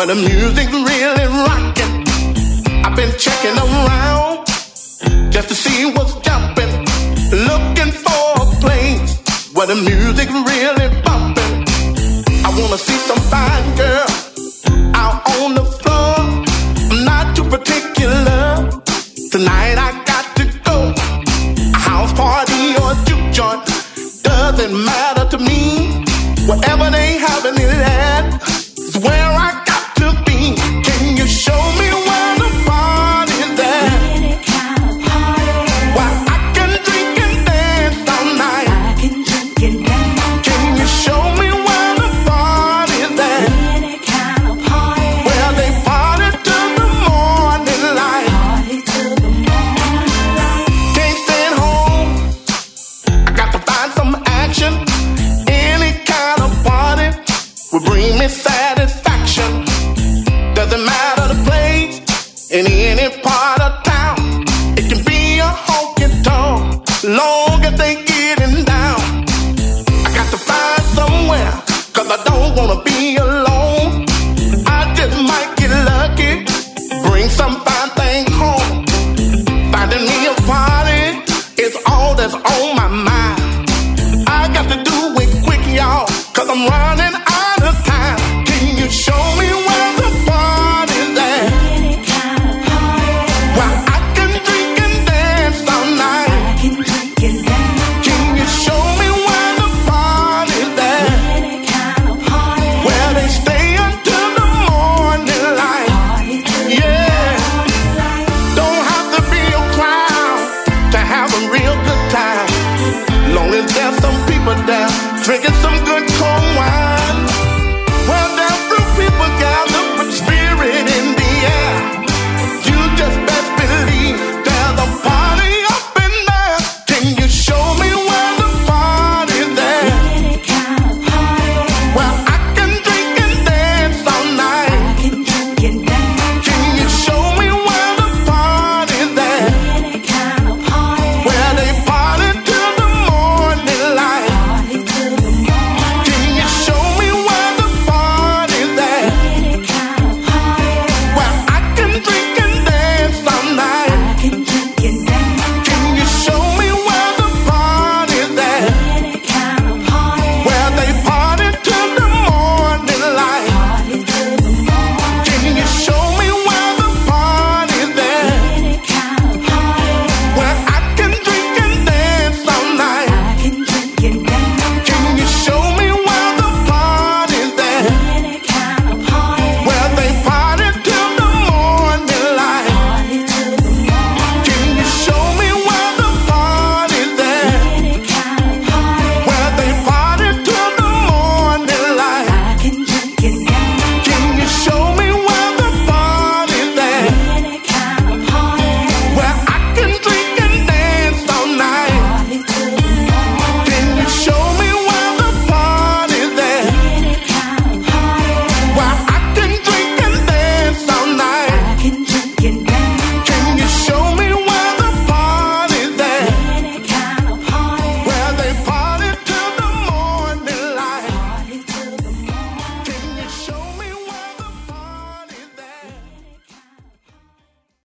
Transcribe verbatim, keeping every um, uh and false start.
where the music's really rocking. I've been checking around just to see what's jumping, looking for a place where the music's really bumping. I wanna see some fine girl out on the floor. I'm not too particular. Tonight I got to go. A house party or a juke joint doesn't matter to me. Whatever they having it at is where I got to be. Can you show me where the party's at? Any kind of party. Where I can drink and dance all night. I can drink and dance. Can you show me where the party's at? Any kind of party. Where they party till the morning light. Party till the morning light. Can't stay at home. I got to find some action. Any kind of party will bring me satisfaction. Doesn't matter the place, in any part of town. It can be a honky tonk, long as they getting down. I got to find somewhere, cause I don't wanna be alone. I just might get lucky, bring some fine thing home. Finding me a party is all that's on my mind. I got to do it quick, y'all, cause I'm running out of time. Can you show me where the party's at? Any kind of party. Where I